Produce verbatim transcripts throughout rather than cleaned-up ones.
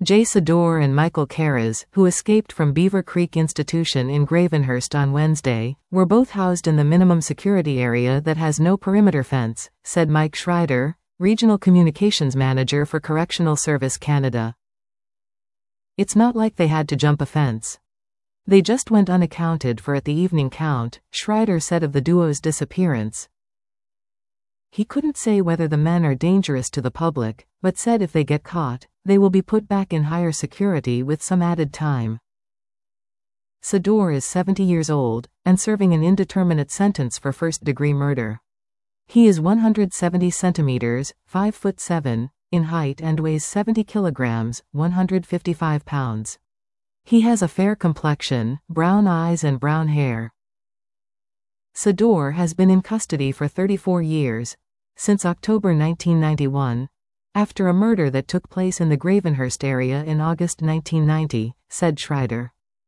Jay Sador and Michael Karras, who escaped from Beaver Creek Institution in Gravenhurst on Wednesday, were both housed in the minimum security area that has no perimeter fence, said Mike Schreider, Regional Communications Manager for Correctional Service Canada. It's not like they had to jump a fence. They just went unaccounted for at the evening count, Schreider said of the duo's disappearance. He couldn't say whether the men are dangerous to the public, but said if they get caught, they will be put back in higher security with some added time. Sador is seventy years old, and serving an indeterminate sentence for first-degree murder. He is one hundred seventy centimeters, five foot seven, in height and weighs seventy kilograms, one hundred fifty-five pounds. He has a fair complexion, brown eyes and brown hair. Sador has been in custody for thirty-four years, since October nineteen ninety-one, after a murder that took place in the Gravenhurst area in August nineteen ninety, said Schreider.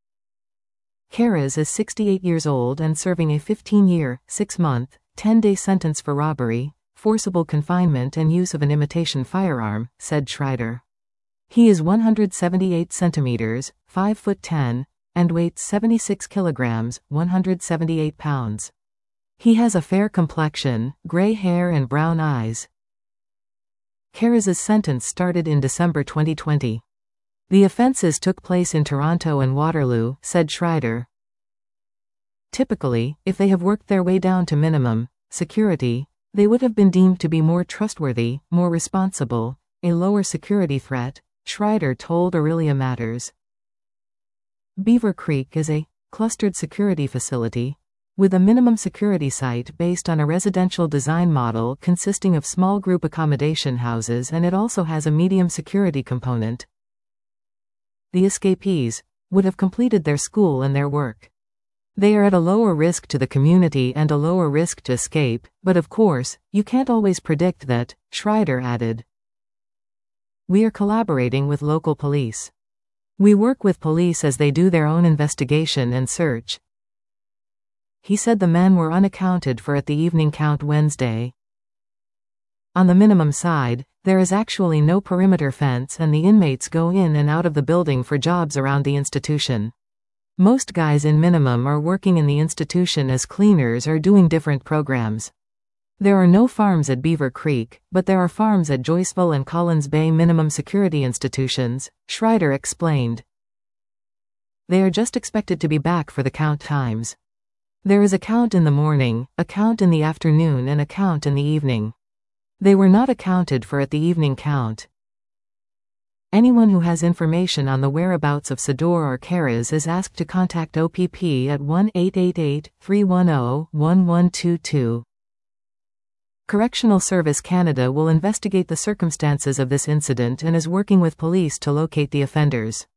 Karras is sixty-eight years old and serving a fifteen-year, six-month, ten-day sentence for robbery, forcible confinement and use of an imitation firearm, said Schreider. He is one hundred seventy-eight centimeters, five foot ten, and weighs seventy-six kilograms, one hundred seventy-eight pounds. He has a fair complexion, gray hair and brown eyes. Karras's sentence started in December twenty twenty. The offenses took place in Toronto and Waterloo, said Schreider. Typically, if they have worked their way down to minimum security, they would have been deemed to be more trustworthy, more responsible, a lower security threat, Schreider told Aurelia Matters. Beaver Creek is a clustered security facility with a minimum security site based on a residential design model consisting of small group accommodation houses, and it also has a medium security component. The escapees would have completed their school and their work. They are at a lower risk to the community and a lower risk to escape, but of course, you can't always predict that, Schreider added. We are collaborating with local police. We work with police as they do their own investigation and search. He said the men were unaccounted for at the evening count Wednesday. On the minimum side, there is actually no perimeter fence and the inmates go in and out of the building for jobs around the institution. Most guys in minimum are working in the institution as cleaners or doing different programs. There are no farms at Beaver Creek, but there are farms at Joyceville and Collins Bay minimum security institutions, Schreider explained. They are just expected to be back for the count times. There is a count in the morning, a count in the afternoon and a count in the evening. They were not accounted for at the evening count. Anyone who has information on the whereabouts of Sador or Karras is asked to contact O P P at one eight eight eight, three one zero, one one two two. Correctional Service Canada will investigate the circumstances of this incident and is working with police to locate the offenders.